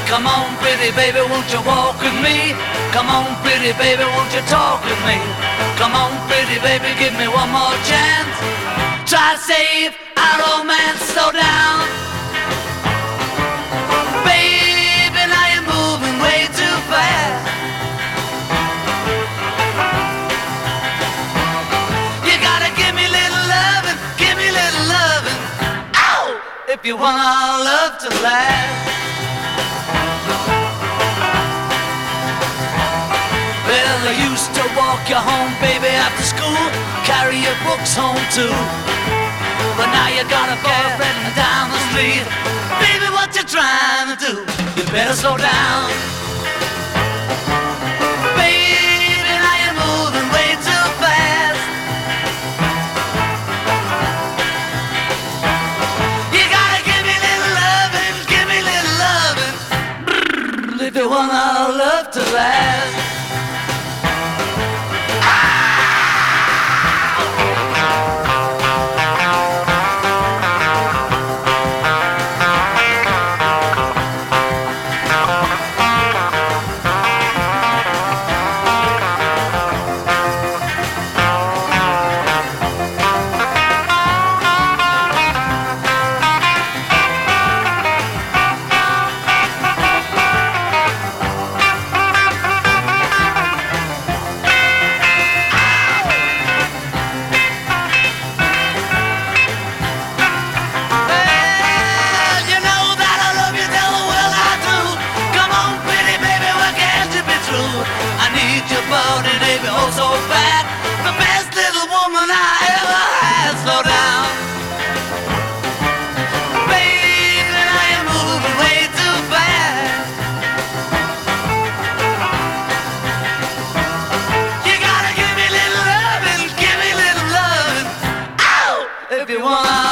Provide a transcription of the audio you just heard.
Come on, pretty baby, won't you walk with me? Come on, pretty baby, won't you talk with me? Come on, pretty baby, give me one more chance. Try to save our romance, slow down. Baby, now you're moving way too fast. You gotta give me a little loving, give me a little loving. Ow! If you want our love to last. Well, I used to walk you home, baby, after school, carry your books home too. But now you got a boyfriend down the street. Baby, what you trying to do? You better slow down. Baby, now you're moving way too fast. You gotta give me a little loving, give me a little loving. Brrr, if you want our love to last. If you want